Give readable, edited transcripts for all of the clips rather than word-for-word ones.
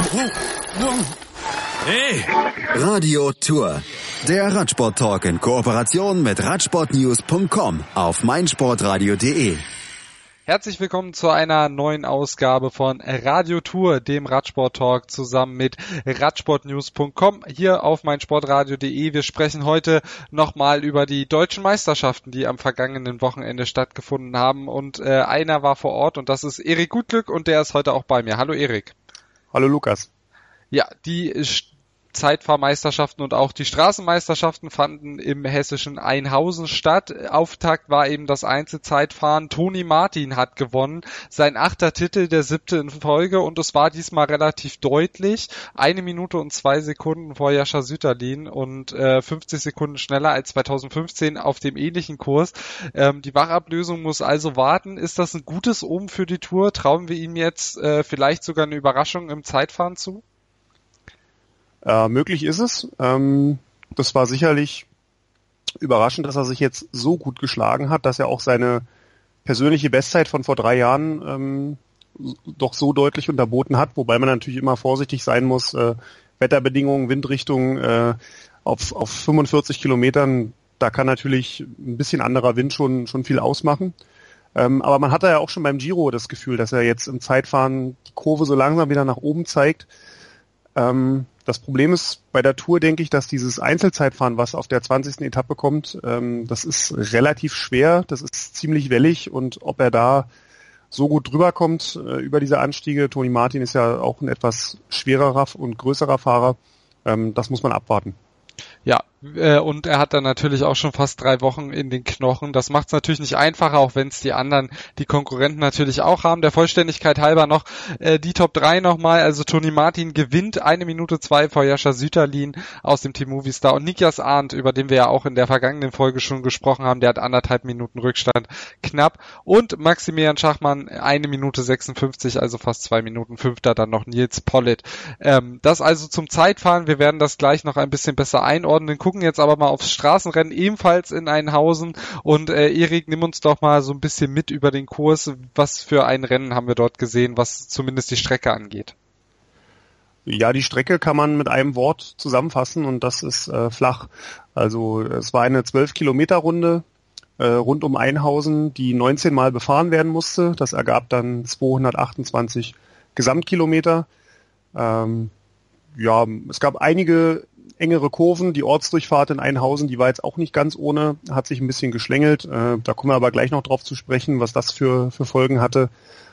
Hey! Radio Tour. Der Radsport-Talk in Kooperation mit Radsportnews.com auf meinsportradio.de. Herzlich willkommen zu einer neuen Ausgabe von Radio Tour, dem Radsport-Talk zusammen mit Radsportnews.com hier auf meinsportradio.de. Wir sprechen heute nochmal über die deutschen Meisterschaften, die am vergangenen Wochenende stattgefunden haben. Und einer war vor Ort und das ist Erik Gutglück und der ist heute auch bei mir. Hallo Erik. Hallo Lukas. Ja, die Zeitfahrmeisterschaften und auch die Straßenmeisterschaften fanden im hessischen Einhausen statt. Auftakt war eben das Einzelzeitfahren. Toni Martin hat gewonnen. Sein 8. Titel, der 7. in Folge, und es war diesmal relativ deutlich. 1 Minute und 2 Sekunden vor Jascha Sütterlin und 50 Sekunden schneller als 2015 auf dem ähnlichen Kurs. Die Wachablösung muss also warten. Ist das ein gutes Omen für die Tour? Trauen wir ihm jetzt vielleicht sogar eine Überraschung im Zeitfahren zu? Möglich ist es. Das war sicherlich überraschend, dass er sich jetzt so gut geschlagen hat, dass er auch seine persönliche Bestzeit von vor 3 Jahren doch so deutlich unterboten hat, wobei man natürlich immer vorsichtig sein muss. Wetterbedingungen, Windrichtung auf 45 Kilometern, da kann natürlich ein bisschen anderer Wind schon viel ausmachen. Aber man hatte ja auch schon beim Giro das Gefühl, dass er jetzt im Zeitfahren die Kurve so langsam wieder nach oben zeigt. Das Problem ist bei der Tour, denke ich, dass dieses Einzelzeitfahren, was auf der 20. Etappe kommt, das ist relativ schwer, das ist ziemlich wellig, und ob er da so gut drüber kommt über diese Anstiege, Toni Martin ist ja auch ein etwas schwererer und größerer Fahrer, das muss man abwarten. Ja, und er hat dann natürlich auch schon fast 3 Wochen in den Knochen. Das macht es natürlich nicht einfacher, auch wenn es die Konkurrenten natürlich auch haben. Der Vollständigkeit halber noch die Top 3 nochmal. Also Toni Martin gewinnt 1 Minute 2 vor Jascha Sütterlin aus dem Team Movistar. Und Nikias Arndt, über den wir ja auch in der vergangenen Folge schon gesprochen haben, der hat 1,5 Minuten Rückstand, knapp. Und Maximilian Schachmann 1 Minute 56, also fast 2 Minuten. 5. dann noch Nils Politt. Das also zum Zeitfahren. Wir werden das gleich noch ein bisschen besser einordnen. Gucken jetzt aber mal aufs Straßenrennen, ebenfalls in Einhausen. Und Erik, nimm uns doch mal so ein bisschen mit über den Kurs. Was für ein Rennen haben wir dort gesehen, was zumindest die Strecke angeht? Ja, die Strecke kann man mit einem Wort zusammenfassen, und das ist flach. Also es war eine 12-Kilometer-Runde rund um Einhausen, die 19 Mal befahren werden musste. Das ergab dann 228 Gesamtkilometer. Es gab einige engere Kurven. Die Ortsdurchfahrt in Einhausen, die war jetzt auch nicht ganz ohne, hat sich ein bisschen geschlängelt. Da kommen wir aber gleich noch drauf zu sprechen, was das für Folgen hatte.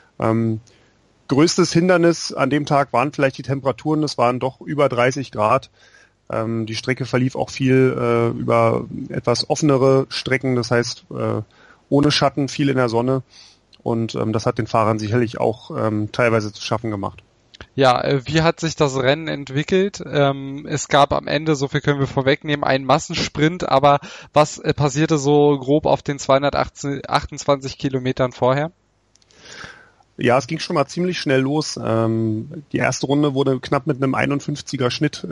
Größtes Hindernis an dem Tag waren vielleicht die Temperaturen. Es waren doch über 30 Grad. Die Strecke verlief auch viel über etwas offenere Strecken, das heißt ohne Schatten, viel in der Sonne. Und das hat den Fahrern sicherlich auch teilweise zu schaffen gemacht. Ja, wie hat sich das Rennen entwickelt? Es gab am Ende, so viel können wir vorwegnehmen, einen Massensprint, aber was passierte so grob auf den 228 Kilometern vorher? Ja, es ging schon mal ziemlich schnell los. Die erste Runde wurde knapp mit einem 51er Schnitt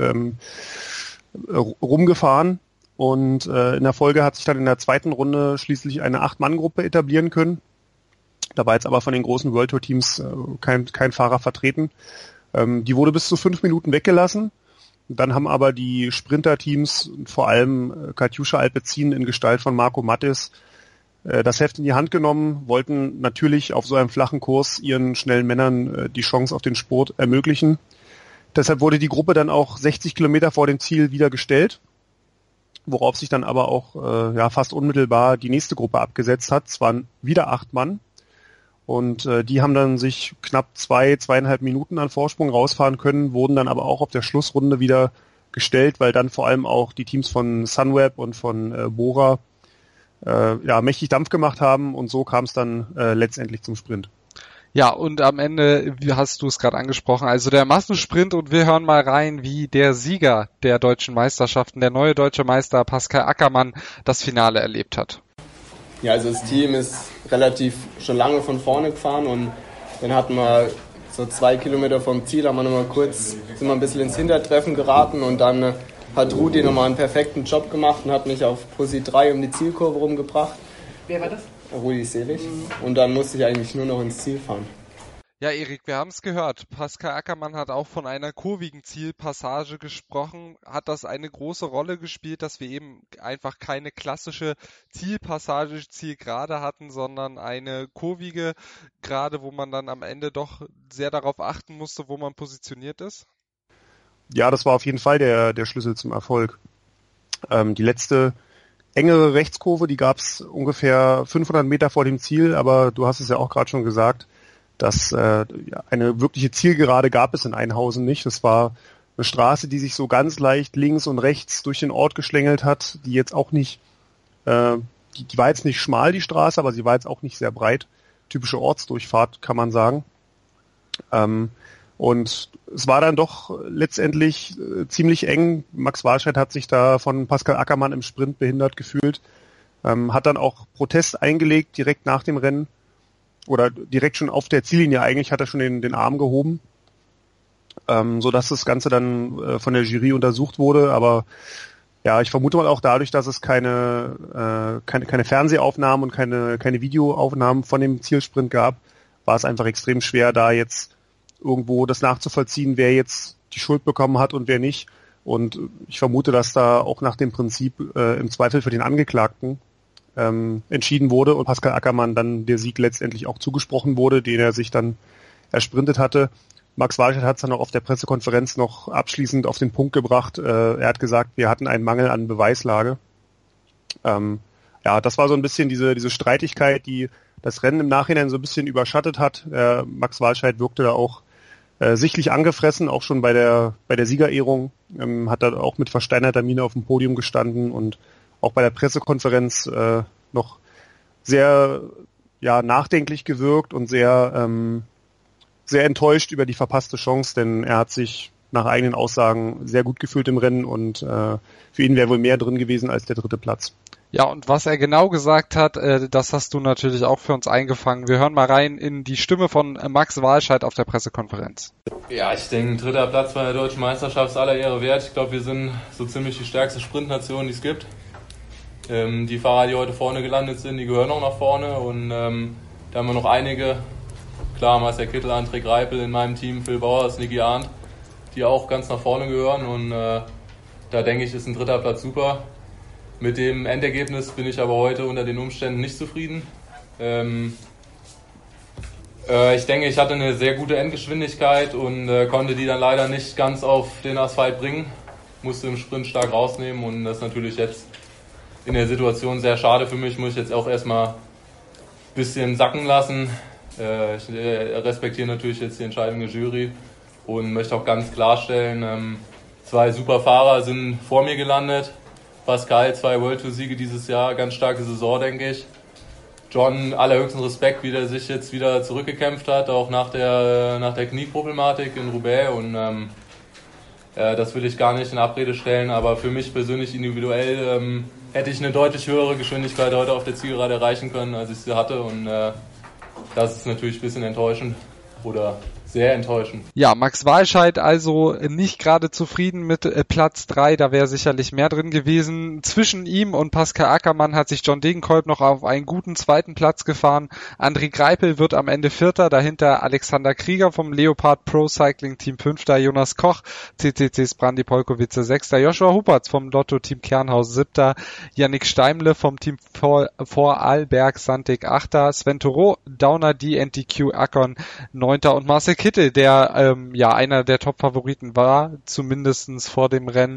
rumgefahren, und in der Folge hat sich dann in der zweiten Runde schließlich eine 8-Mann-Gruppe etablieren können. Da war jetzt aber von den großen World Tour Teams kein Fahrer vertreten. Die wurde bis zu 5 Minuten weggelassen. Dann haben aber die Sprinter-Teams, vor allem Katyusha Alpecin in Gestalt von Marco Mattis, das Heft in die Hand genommen, wollten natürlich auf so einem flachen Kurs ihren schnellen Männern die Chance auf den Spurt ermöglichen. Deshalb wurde die Gruppe dann auch 60 Kilometer vor dem Ziel wieder gestellt, worauf sich dann aber auch fast unmittelbar die nächste Gruppe abgesetzt hat. Es waren wieder 8 Mann. Und die haben dann sich knapp 2,5 Minuten an Vorsprung rausfahren können, wurden dann aber auch auf der Schlussrunde wieder gestellt, weil dann vor allem auch die Teams von Sunweb und von Bora mächtig Dampf gemacht haben, und so kam es dann letztendlich zum Sprint. Ja, und am Ende, wie hast du es gerade angesprochen, also der Massensprint, und wir hören mal rein, wie der Sieger der deutschen Meisterschaften, der neue deutsche Meister Pascal Ackermann, das Finale erlebt hat. Ja, also das Team ist relativ schon lange von vorne gefahren, und dann hatten wir so 2 Kilometer vom Ziel, sind wir ein bisschen ins Hintertreffen geraten, und dann hat Rudi nochmal einen perfekten Job gemacht und hat mich auf Posi 3 um die Zielkurve rumgebracht. Wer war das? Rudi Selig. Und dann musste ich eigentlich nur noch ins Ziel fahren. Ja, Erik, wir haben es gehört. Pascal Ackermann hat auch von einer kurvigen Zielpassage gesprochen. Hat das eine große Rolle gespielt, dass wir eben einfach keine klassische Zielpassage, Zielgerade hatten, sondern eine kurvige Gerade, wo man dann am Ende doch sehr darauf achten musste, wo man positioniert ist? Ja, das war auf jeden Fall der Schlüssel zum Erfolg. Die letzte engere Rechtskurve, die gab es ungefähr 500 Meter vor dem Ziel, aber du hast es ja auch gerade schon gesagt, dass eine wirkliche Zielgerade gab es in Einhausen nicht. Das war eine Straße, die sich so ganz leicht links und rechts durch den Ort geschlängelt hat, die jetzt auch nicht, die war jetzt nicht schmal, die Straße, aber sie war jetzt auch nicht sehr breit. Typische Ortsdurchfahrt, kann man sagen. Und es war dann doch letztendlich ziemlich eng. Max Walscheid hat sich da von Pascal Ackermann im Sprint behindert gefühlt, hat dann auch Protest eingelegt direkt nach dem Rennen. Oder direkt schon auf der Ziellinie eigentlich hat er schon den Arm gehoben, sodass das Ganze dann von der Jury untersucht wurde. Aber ja, ich vermute mal auch dadurch, dass es keine Fernsehaufnahmen und keine Videoaufnahmen von dem Zielsprint gab, war es einfach extrem schwer, da jetzt irgendwo das nachzuvollziehen, wer jetzt die Schuld bekommen hat und wer nicht. Und ich vermute, dass da auch nach dem Prinzip im Zweifel für den Angeklagten entschieden wurde und Pascal Ackermann dann der Sieg letztendlich auch zugesprochen wurde, den er sich dann ersprintet hatte. Max Walscheid hat es dann auch auf der Pressekonferenz noch abschließend auf den Punkt gebracht. Er hat gesagt, wir hatten einen Mangel an Beweislage. Ja, das war so ein bisschen diese Streitigkeit, die das Rennen im Nachhinein so ein bisschen überschattet hat. Max Walscheid wirkte da auch sichtlich angefressen, auch schon bei der Siegerehrung, hat da auch mit versteinerter Miene auf dem Podium gestanden und auch bei der Pressekonferenz noch sehr nachdenklich gewirkt und sehr enttäuscht über die verpasste Chance, denn er hat sich nach eigenen Aussagen sehr gut gefühlt im Rennen und für ihn wäre wohl mehr drin gewesen als der 3. Platz. Ja, und was er genau gesagt hat, das hast du natürlich auch für uns eingefangen. Wir hören mal rein in die Stimme von Max Walscheid auf der Pressekonferenz. Ja, ich denke, 3. Platz bei der Deutschen Meisterschaft ist aller Ehre wert. Ich glaube, wir sind so ziemlich die stärkste Sprintnation, die es gibt. Die Fahrer, die heute vorne gelandet sind, die gehören auch nach vorne und da haben wir noch einige, klar, Marcel Kittel, André Greipel in meinem Team, Phil Bauers, Niki Arndt, die auch ganz nach vorne gehören und da denke ich, ist ein 3. Platz super. Mit dem Endergebnis bin ich aber heute unter den Umständen nicht zufrieden. Ich denke, ich hatte eine sehr gute Endgeschwindigkeit und konnte die dann leider nicht ganz auf den Asphalt bringen, musste im Sprint stark rausnehmen und das ist natürlich jetzt in der Situation sehr schade für mich, muss ich jetzt auch erstmal ein bisschen sacken lassen. Ich respektiere natürlich jetzt die Entscheidung der Jury und möchte auch ganz klarstellen, 2 super Fahrer sind vor mir gelandet. Pascal, 2 World Tour Siege dieses Jahr, ganz starke Saison, denke ich. John, allerhöchsten Respekt, wie der sich jetzt wieder zurückgekämpft hat, auch nach der Knieproblematik in Roubaix und das will ich gar nicht in Abrede stellen, aber für mich persönlich individuell hätte ich eine deutlich höhere Geschwindigkeit heute auf der Zielgerade erreichen können, als ich sie hatte und das ist natürlich ein bisschen enttäuschend oder sehr enttäuschend. Ja, Max Walscheid also nicht gerade zufrieden mit Platz 3, da wäre sicherlich mehr drin gewesen. Zwischen ihm und Pascal Ackermann hat sich John Degenkolb noch auf einen guten 2. Platz gefahren. André Greipel wird am Ende 4., dahinter Alexander Krieger vom Leopard Pro Cycling Team 5., Jonas Koch, CCCs Brandi Polkowice 6., Joshua Huppertz vom Lotto Team Kernhaus 7., Yannick Steimle vom Team Vorarlberg Santic 8., Sven Thoreau, Downer DNTQ Akkon 9. und Marcel Kittel, der einer der Top-Favoriten war, zumindestens vor dem Rennen,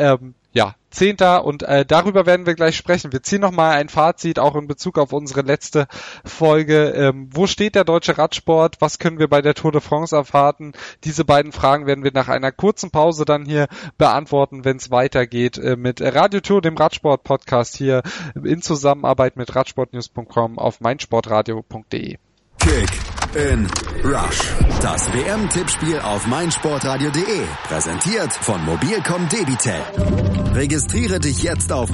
10. und darüber werden wir gleich sprechen. Wir ziehen nochmal ein Fazit, auch in Bezug auf unsere letzte Folge. Wo steht der deutsche Radsport? Was können wir bei der Tour de France erwarten? Diese beiden Fragen werden wir nach einer kurzen Pause dann hier beantworten, wenn es weitergeht mit Radio Tour, dem Radsport-Podcast hier in Zusammenarbeit mit radsportnews.com auf meinsportradio.de. Kick in Rush. Das WM-Tippspiel auf meinsportradio.de. Präsentiert von Mobilcom Debitel. Registriere dich jetzt auf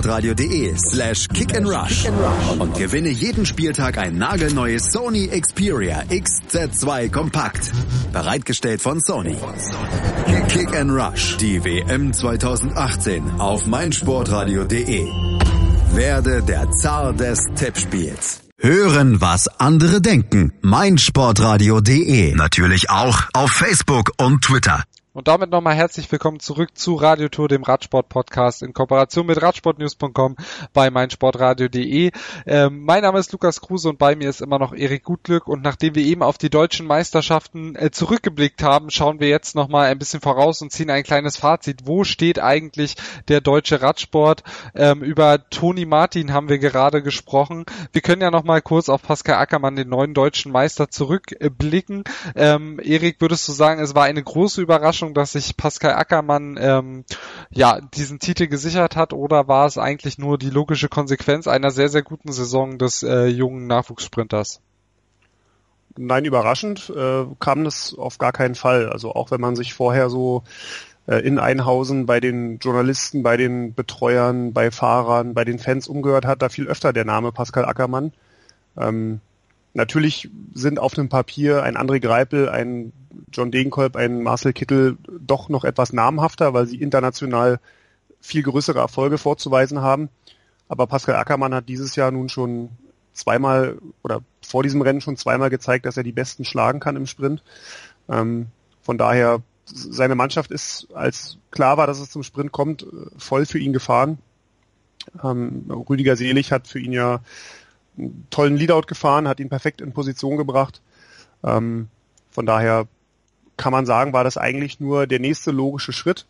meinsportradio.de/kickandrush und gewinne jeden Spieltag ein nagelneues Sony Xperia XZ2 Kompakt. Bereitgestellt von Sony. Kick and Rush. Die WM 2018 auf meinsportradio.de. Werde der Zar des Tippspiels. Hören, was andere denken. meinsportradio.de. Natürlich auch auf Facebook und Twitter. Und damit nochmal herzlich willkommen zurück zu Radiotour, dem Radsport-Podcast in Kooperation mit Radsportnews.com bei meinsportradio.de. Mein Name ist Lukas Kruse und bei mir ist immer noch Erik Gutglück. Und nachdem wir eben auf die deutschen Meisterschaften zurückgeblickt haben, schauen wir jetzt nochmal ein bisschen voraus und ziehen ein kleines Fazit. Wo steht eigentlich der deutsche Radsport? Über Toni Martin haben wir gerade gesprochen. Wir können ja nochmal kurz auf Pascal Ackermann, den neuen deutschen Meister, zurückblicken. Erik, würdest du sagen, es war eine große Überraschung, dass sich Pascal Ackermann diesen Titel gesichert hat, oder war es eigentlich nur die logische Konsequenz einer sehr, sehr guten Saison des jungen Nachwuchssprinters? Nein, überraschend kam das auf gar keinen Fall. Also auch wenn man sich vorher so in Einhausen bei den Journalisten, bei den Betreuern, bei Fahrern, bei den Fans umgehört hat, da fiel öfter der Name Pascal Ackermann. Natürlich sind auf dem Papier ein André Greipel, ein John Degenkolb, ein Marcel Kittel doch noch etwas namhafter, weil sie international viel größere Erfolge vorzuweisen haben. Aber Pascal Ackermann hat dieses Jahr nun schon zweimal oder vor diesem Rennen schon zweimal gezeigt, dass er die Besten schlagen kann im Sprint. Von daher, seine Mannschaft ist, als klar war, dass es zum Sprint kommt, voll für ihn gefahren. Rüdiger Selig hat für ihn ja einen tollen Leadout gefahren, hat ihn perfekt in Position gebracht. Von daher kann man sagen, war das eigentlich nur der nächste logische Schritt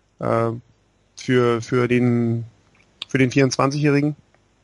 für den 24-Jährigen.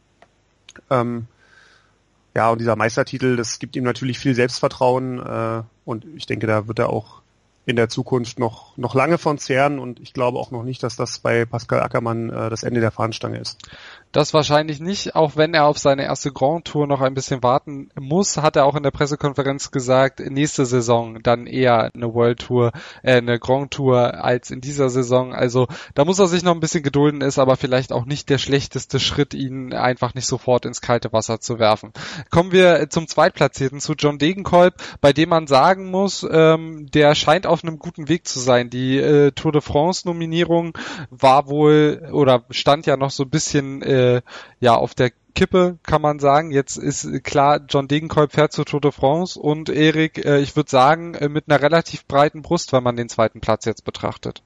Und dieser Meistertitel, das gibt ihm natürlich viel Selbstvertrauen und ich denke, da wird er auch in der Zukunft noch lange von zehren, und ich glaube auch noch nicht, dass das bei Pascal Ackermann das Ende der Fahnenstange ist. Das wahrscheinlich nicht, auch wenn er auf seine erste Grand Tour noch ein bisschen warten muss, hat er auch in der Pressekonferenz gesagt, nächste Saison dann eher eine World Tour, eine Grand Tour als in dieser Saison. Also da muss er sich noch ein bisschen gedulden, ist aber vielleicht auch nicht der schlechteste Schritt, ihn einfach nicht sofort ins kalte Wasser zu werfen. Kommen wir zum Zweitplatzierten, zu John Degenkolb, bei dem man sagen muss, der scheint auf einem guten Weg zu sein. Die Tour de France Nominierung war wohl oder stand ja noch so ein bisschen auf der Kippe, kann man sagen. Jetzt ist klar, John Degenkolb fährt zur Tour de France und Erik, ich würde sagen, mit einer relativ breiten Brust, wenn man den zweiten Platz jetzt betrachtet.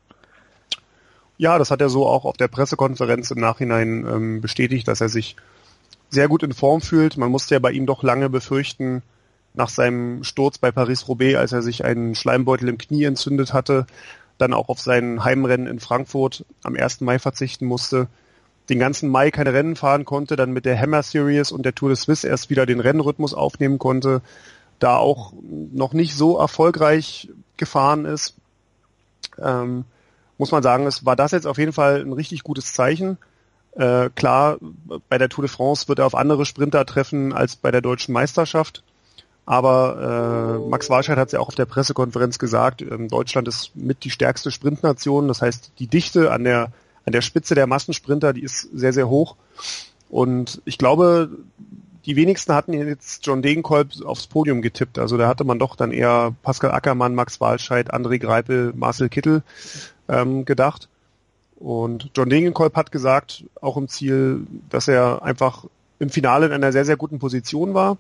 Ja, das hat er so auch auf der Pressekonferenz im Nachhinein bestätigt, dass er sich sehr gut in Form fühlt. Man musste ja bei ihm doch lange befürchten, nach seinem Sturz bei Paris-Roubaix, als er sich einen Schleimbeutel im Knie entzündet hatte, dann auch auf sein Heimrennen in Frankfurt am 1. Mai verzichten musste, den ganzen Mai keine Rennen fahren konnte, dann mit der Hammer Series und der Tour de Suisse erst wieder den Rennrhythmus aufnehmen konnte, da auch noch nicht so erfolgreich gefahren ist, muss man sagen, war das jetzt auf jeden Fall ein richtig gutes Zeichen. Klar, bei der Tour de France wird er auf andere Sprinter treffen als bei der deutschen Meisterschaft, aber Max Walscheid hat es ja auch auf der Pressekonferenz gesagt, Deutschland ist mit die stärkste Sprintnation, das heißt, die Dichte an der Spitze der Massensprinter, die ist sehr, sehr hoch. Und ich glaube, die wenigsten hatten jetzt John Degenkolb aufs Podium getippt. Also da hatte man doch dann eher Pascal Ackermann, Max Walscheid, André Greipel, Marcel Kittel gedacht. Und John Degenkolb hat gesagt, auch im Ziel, dass er einfach im Finale in einer sehr, sehr guten Position war.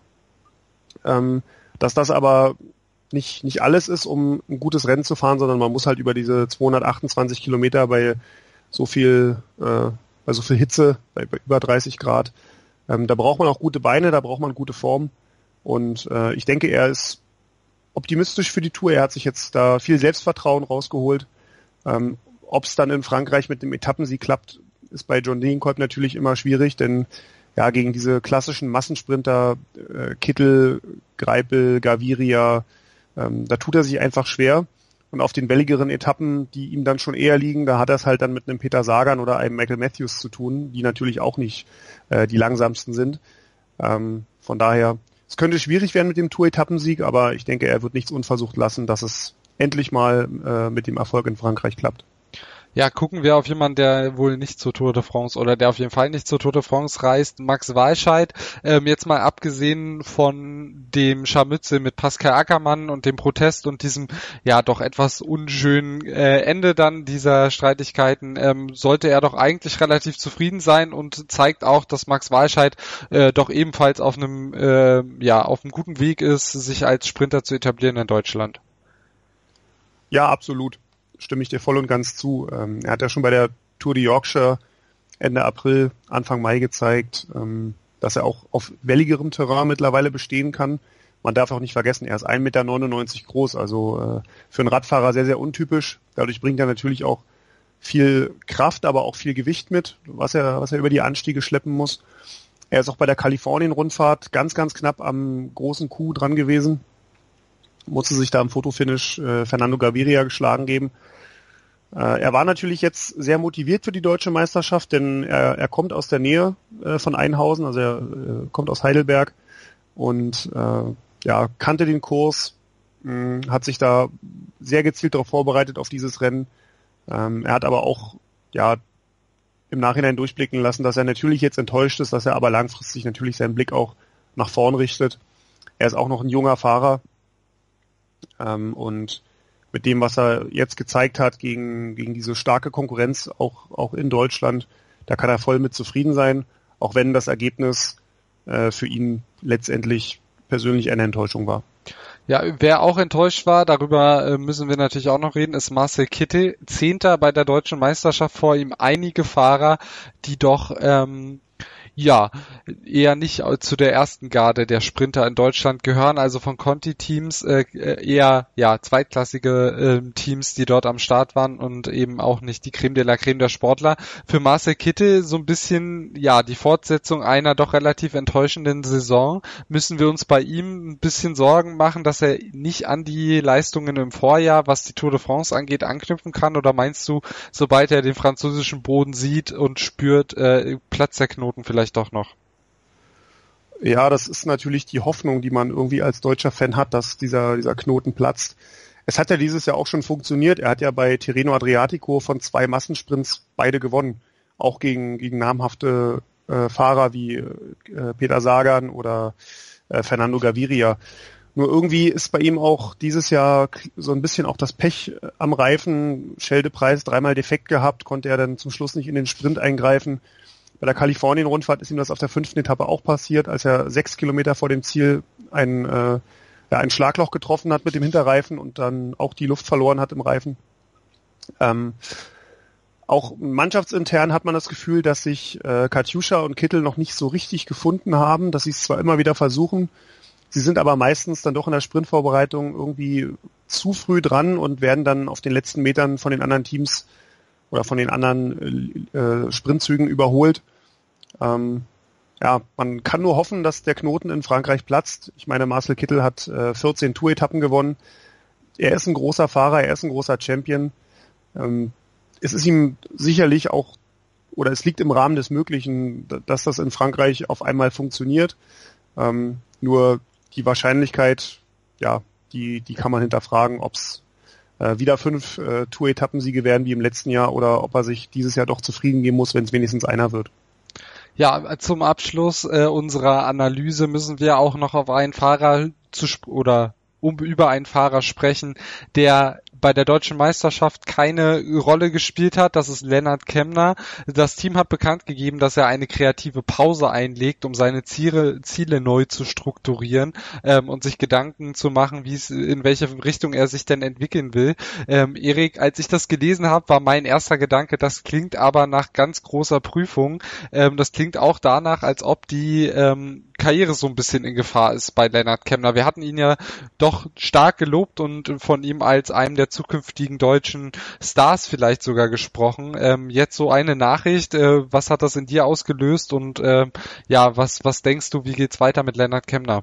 Dass das aber nicht alles ist, um ein gutes Rennen zu fahren, sondern man muss halt über diese 228 Kilometer bei so viel Hitze, bei über 30 Grad. Da braucht man auch gute Beine, da braucht man gute Form. Und ich denke, er ist optimistisch für die Tour. Er hat sich jetzt da viel Selbstvertrauen rausgeholt. Ob es dann in Frankreich mit dem Etappensieg klappt, ist bei John Degenkolb natürlich immer schwierig, denn ja, gegen diese klassischen Massensprinter, Kittel, Greipel, Gaviria, da tut er sich einfach schwer. Und auf den welligeren Etappen, die ihm dann schon eher liegen, da hat er es halt dann mit einem Peter Sagan oder einem Michael Matthews zu tun, die natürlich auch nicht die langsamsten sind. Von daher, es könnte schwierig werden mit dem Tour-Etappensieg, aber ich denke, er wird nichts unversucht lassen, dass es endlich mal mit dem Erfolg in Frankreich klappt. Ja, gucken wir auf jemanden, der wohl nicht zur Tour de France oder der auf jeden Fall nicht zur Tour de France reist, Max Walscheid. Jetzt mal abgesehen von dem Scharmützel mit Pascal Ackermann und dem Protest und diesem ja doch etwas unschönen Ende dann dieser Streitigkeiten, sollte er doch eigentlich relativ zufrieden sein und zeigt auch, dass Max Walscheid doch ebenfalls auf einem guten Weg ist, sich als Sprinter zu etablieren in Deutschland. Ja, absolut. Stimme ich dir voll und ganz zu. Er hat ja schon bei der Tour de Yorkshire Ende April, Anfang Mai gezeigt, dass er auch auf welligerem Terrain mittlerweile bestehen kann. Man darf auch nicht vergessen, er ist 1,99 Meter groß, also für einen Radfahrer sehr, sehr untypisch. Dadurch bringt er natürlich auch viel Kraft, aber auch viel Gewicht mit, was er über die Anstiege schleppen muss. Er ist auch bei der Kalifornien-Rundfahrt ganz, ganz knapp am großen Coup dran gewesen. Musste sich da im Fotofinish Fernando Gaviria geschlagen geben. Er war natürlich jetzt sehr motiviert für die deutsche Meisterschaft, denn er kommt aus der Nähe von Einhausen, also er kommt aus Heidelberg und kannte den Kurs, hat sich da sehr gezielt darauf vorbereitet auf dieses Rennen. Er hat aber auch im Nachhinein durchblicken lassen, dass er natürlich jetzt enttäuscht ist, dass er aber langfristig natürlich seinen Blick auch nach vorn richtet. Er ist auch noch ein junger Fahrer. Und mit dem, was er jetzt gezeigt hat gegen diese starke Konkurrenz, auch in Deutschland, da kann er voll mit zufrieden sein, auch wenn das Ergebnis für ihn letztendlich persönlich eine Enttäuschung war. Ja, wer auch enttäuscht war, darüber müssen wir natürlich auch noch reden, ist Marcel Kittel, 10. bei der deutschen Meisterschaft, vor ihm einige Fahrer, die doch eher nicht zu der ersten Garde der Sprinter in Deutschland gehören, also von Conti-Teams eher zweitklassige Teams, die dort am Start waren und eben auch nicht die Creme de la Creme der Sportler. Für Marcel Kittel so ein bisschen die Fortsetzung einer doch relativ enttäuschenden Saison. Müssen wir uns bei ihm ein bisschen Sorgen machen, dass er nicht an die Leistungen im Vorjahr, was die Tour de France angeht, anknüpfen kann? Oder meinst du, sobald er den französischen Boden sieht und spürt, platzt der Knoten vielleicht doch noch? Ja, das ist natürlich die Hoffnung, die man irgendwie als deutscher Fan hat, dass dieser Knoten platzt. Es hat ja dieses Jahr auch schon funktioniert. Er hat ja bei Tirreno Adriatico von 2 Massensprints beide gewonnen. Auch gegen namhafte Fahrer wie Peter Sagan oder Fernando Gaviria. Nur irgendwie ist bei ihm auch dieses Jahr so ein bisschen auch das Pech am Reifen. Schelde-Preis 3-mal defekt gehabt, konnte er dann zum Schluss nicht in den Sprint eingreifen. Bei der Kalifornien-Rundfahrt ist ihm das auf der 5. Etappe auch passiert, als er 6 Kilometer vor dem Ziel ein Schlagloch getroffen hat mit dem Hinterreifen und dann auch die Luft verloren hat im Reifen. Auch mannschaftsintern hat man das Gefühl, dass sich Katusha und Kittel noch nicht so richtig gefunden haben, dass sie es zwar immer wieder versuchen, sie sind aber meistens dann doch in der Sprintvorbereitung irgendwie zu früh dran und werden dann auf den letzten Metern von den anderen Teams oder von den anderen Sprintzügen überholt. Man kann nur hoffen, dass der Knoten in Frankreich platzt. Ich meine, Marcel Kittel hat 14 Tour-Etappen gewonnen. Er ist ein großer Fahrer, er ist ein großer Champion. Es ist ihm sicherlich auch, oder es liegt im Rahmen des Möglichen, dass das in Frankreich auf einmal funktioniert. Nur die Wahrscheinlichkeit, die kann man hinterfragen, ob es wieder 5 Tour-Etappensiege werden wie im letzten Jahr oder ob er sich dieses Jahr doch zufrieden geben muss, wenn es wenigstens einer wird. Ja, zum Abschluss unserer Analyse müssen wir auch noch auf einen Fahrer über einen Fahrer sprechen, der bei der deutschen Meisterschaft keine Rolle gespielt hat. Das ist Lennart Kämna. Das Team hat bekannt gegeben, dass er eine kreative Pause einlegt, um seine Ziele neu zu strukturieren und sich Gedanken zu machen, in welche Richtung er sich denn entwickeln will. Erik, als ich das gelesen habe, war mein erster Gedanke, das klingt aber nach ganz großer Prüfung. Das klingt auch danach, als ob die Karriere so ein bisschen in Gefahr ist bei Lennart Kämna. Wir hatten ihn ja doch stark gelobt und von ihm als einem der zukünftigen deutschen Stars vielleicht sogar gesprochen. Jetzt so eine Nachricht, was hat das in dir ausgelöst und was denkst du, wie geht's weiter mit Lennart Kämna?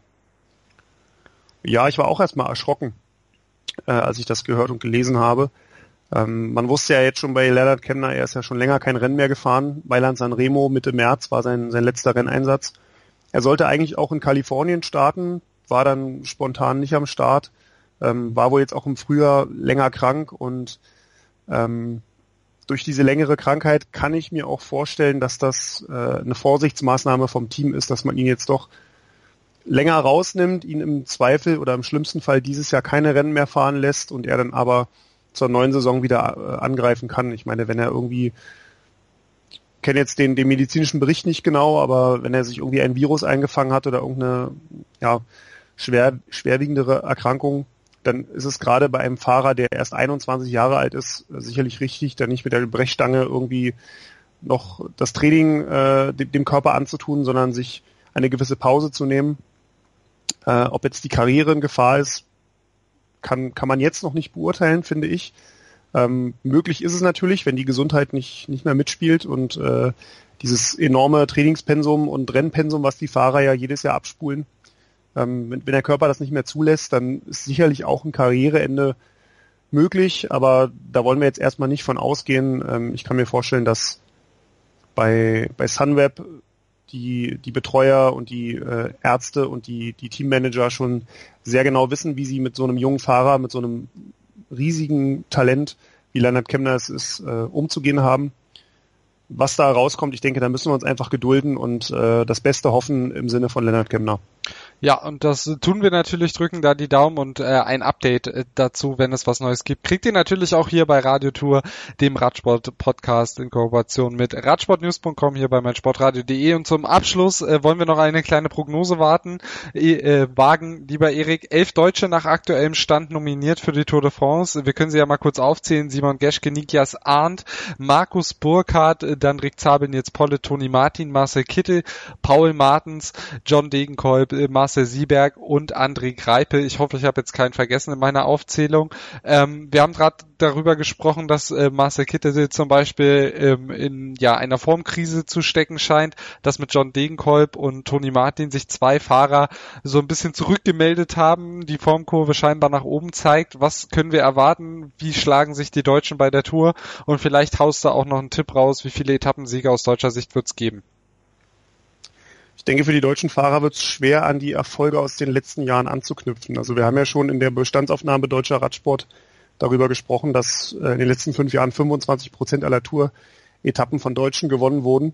Ja, ich war auch erstmal erschrocken, als ich das gehört und gelesen habe. Man wusste ja jetzt schon bei Lennart Kämna, er ist ja schon länger kein Rennen mehr gefahren. Mailand-San Remo Mitte März war sein letzter Renneinsatz. Er sollte eigentlich auch in Kalifornien starten, war dann spontan nicht am Start, war wohl jetzt auch im Frühjahr länger krank und durch diese längere Krankheit kann ich mir auch vorstellen, dass das eine Vorsichtsmaßnahme vom Team ist, dass man ihn jetzt doch länger rausnimmt, ihn im Zweifel oder im schlimmsten Fall dieses Jahr keine Rennen mehr fahren lässt und er dann aber zur neuen Saison wieder angreifen kann. Ich meine, wenn er irgendwie, ich kenne jetzt den medizinischen Bericht nicht genau, aber wenn er sich irgendwie ein Virus eingefangen hat oder irgendeine schwerwiegendere Erkrankung, dann ist es gerade bei einem Fahrer, der erst 21 Jahre alt ist, sicherlich richtig, da nicht mit der Brechstange irgendwie noch das Training dem Körper anzutun, sondern sich eine gewisse Pause zu nehmen. Ob jetzt die Karriere in Gefahr ist, kann man jetzt noch nicht beurteilen, finde ich. Möglich ist es natürlich, wenn die Gesundheit nicht mehr mitspielt und dieses enorme Trainingspensum und Rennpensum, was die Fahrer ja jedes Jahr abspulen, wenn der Körper das nicht mehr zulässt, dann ist sicherlich auch ein Karriereende möglich, aber da wollen wir jetzt erstmal nicht von ausgehen. Ich kann mir vorstellen, dass bei Sunweb die Betreuer und die Ärzte und die Teammanager schon sehr genau wissen, wie sie mit so einem jungen Fahrer, mit so einem riesigen Talent, wie Lennart Kämna es ist, umzugehen haben. Was da rauskommt, ich denke, da müssen wir uns einfach gedulden und das Beste hoffen im Sinne von Lennart Kämna. Ja, und das tun wir natürlich, drücken da die Daumen und ein Update dazu, wenn es was Neues gibt, kriegt ihr natürlich auch hier bei Radiotour, dem Radsport-Podcast in Kooperation mit radsportnews.com hier bei meinsportradio.de. Und zum Abschluss wollen wir noch eine kleine Prognose wagen. Lieber Erik, 11 Deutsche nach aktuellem Stand nominiert für die Tour de France. Wir können sie ja mal kurz aufzählen. Simon Geschke, Nikias Arndt, Markus Burkhardt, dann Rick Zabel, Nils Polle, Toni Martin, Marcel Kittel, Paul Martens, John Degenkolb, Marcel Sieberg und André Greipel. Ich hoffe, ich habe jetzt keinen vergessen in meiner Aufzählung. Wir haben gerade darüber gesprochen, dass Marcel Kittel zum Beispiel in einer Formkrise zu stecken scheint, dass mit John Degenkolb und Toni Martin sich zwei Fahrer so ein bisschen zurückgemeldet haben, die Formkurve scheinbar nach oben zeigt. Was können wir erwarten? Wie schlagen sich die Deutschen bei der Tour? Und vielleicht haust du auch noch einen Tipp raus, wie viele Etappensiege aus deutscher Sicht wird es geben? Ich denke, für die deutschen Fahrer wird es schwer, an die Erfolge aus den letzten Jahren anzuknüpfen. Also wir haben ja schon in der Bestandsaufnahme Deutscher Radsport darüber gesprochen, dass in den letzten 5 Jahren 25% aller Tour-Etappen von Deutschen gewonnen wurden.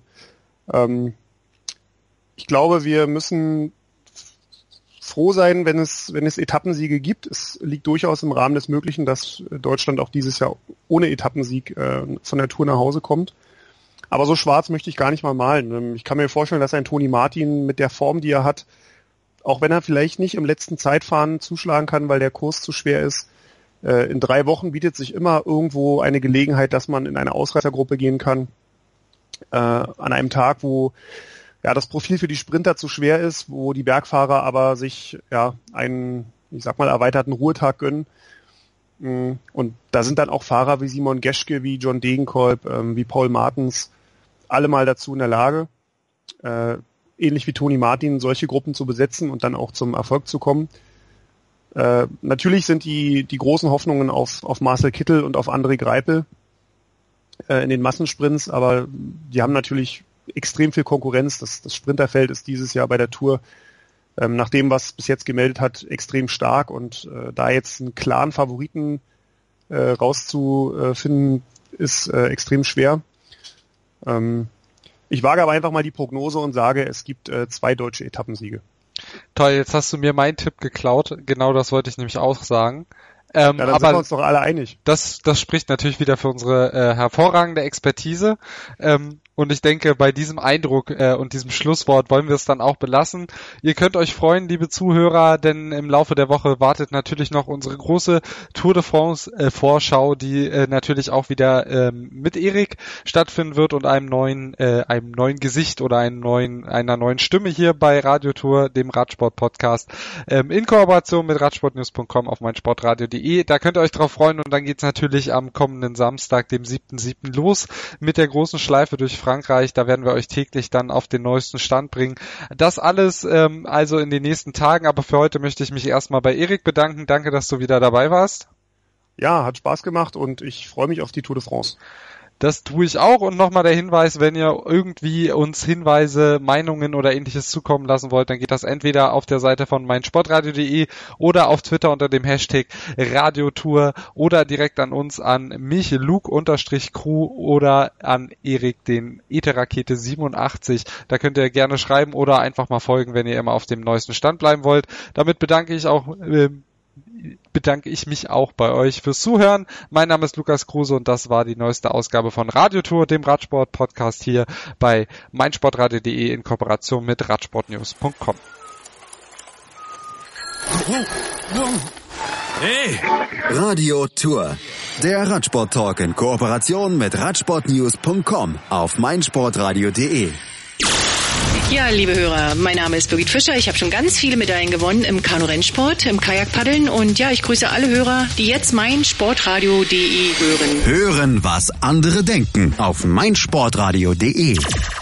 Ich glaube, wir müssen froh sein, wenn es Etappensiege gibt. Es liegt durchaus im Rahmen des Möglichen, dass Deutschland auch dieses Jahr ohne Etappensieg von der Tour nach Hause kommt. Aber so schwarz möchte ich gar nicht mal malen. Ich kann mir vorstellen, dass ein Toni Martin mit der Form, die er hat, auch wenn er vielleicht nicht im letzten Zeitfahren zuschlagen kann, weil der Kurs zu schwer ist, in 3 Wochen bietet sich immer irgendwo eine Gelegenheit, dass man in eine Ausreißergruppe gehen kann. An einem Tag, wo das Profil für die Sprinter zu schwer ist, wo die Bergfahrer aber sich einen, erweiterten Ruhetag gönnen. Und da sind dann auch Fahrer wie Simon Geschke, wie John Degenkolb, wie Paul Martens alle mal dazu in der Lage, ähnlich wie Toni Martin, solche Gruppen zu besetzen und dann auch zum Erfolg zu kommen. Natürlich sind die großen Hoffnungen auf Marcel Kittel und auf André Greipel in den Massensprints, aber die haben natürlich extrem viel Konkurrenz. Das Sprinterfeld ist dieses Jahr bei der Tour nach dem, was bis jetzt gemeldet hat, extrem stark und da jetzt einen klaren Favoriten rauszufinden, ist extrem schwer. Ich wage aber einfach mal die Prognose und sage, es gibt 2 deutsche Etappensiege. Toll, jetzt hast du mir meinen Tipp geklaut. Genau das wollte ich nämlich auch sagen. Dann sind wir uns doch alle einig. Das spricht natürlich wieder für unsere hervorragende Expertise. Und ich denke, bei diesem Eindruck und diesem Schlusswort wollen wir es dann auch belassen. Ihr könnt euch freuen, liebe Zuhörer, denn im Laufe der Woche wartet natürlich noch unsere große Tour de France Vorschau, die natürlich auch wieder mit Erik stattfinden wird und einem neuen Gesicht oder einer neuen Stimme hier bei Radiotour, dem Radsport-Podcast, in Kooperation mit radsportnews.com auf meinsportradio.de. Da könnt ihr euch drauf freuen und dann geht's natürlich am kommenden Samstag, dem 7.7. los mit der großen Schleife durch Frankreich. Da werden wir euch täglich dann auf den neuesten Stand bringen. Das alles also in den nächsten Tagen, aber für heute möchte ich mich erstmal bei Erik bedanken. Danke, dass du wieder dabei warst. Ja, hat Spaß gemacht und ich freue mich auf die Tour de France. Das tue ich auch. Und nochmal der Hinweis, wenn ihr irgendwie uns Hinweise, Meinungen oder ähnliches zukommen lassen wollt, dann geht das entweder auf der Seite von meinsportradio.de oder auf Twitter unter dem Hashtag Radiotour oder direkt an uns, an mich, Luke_Crew oder an Erik, den Etherrakete 87. Da könnt ihr gerne schreiben oder einfach mal folgen, wenn ihr immer auf dem neuesten Stand bleiben wollt. Damit bedanke ich mich auch bei euch fürs Zuhören. Mein Name ist Lukas Kruse und das war die neueste Ausgabe von Radiotour, dem Radsport-Podcast hier bei meinsportradio.de in Kooperation mit radsportnews.com. Hey! Radiotour, der Radsport-Talk in Kooperation mit radsportnews.com auf meinsportradio.de. Ja, liebe Hörer, mein Name ist Birgit Fischer. Ich habe schon ganz viele Medaillen gewonnen im Kanu-Rennsport, im Kajakpaddeln und ja, ich grüße alle Hörer, die jetzt meinsportradio.de hören. Hören, was andere denken auf meinsportradio.de.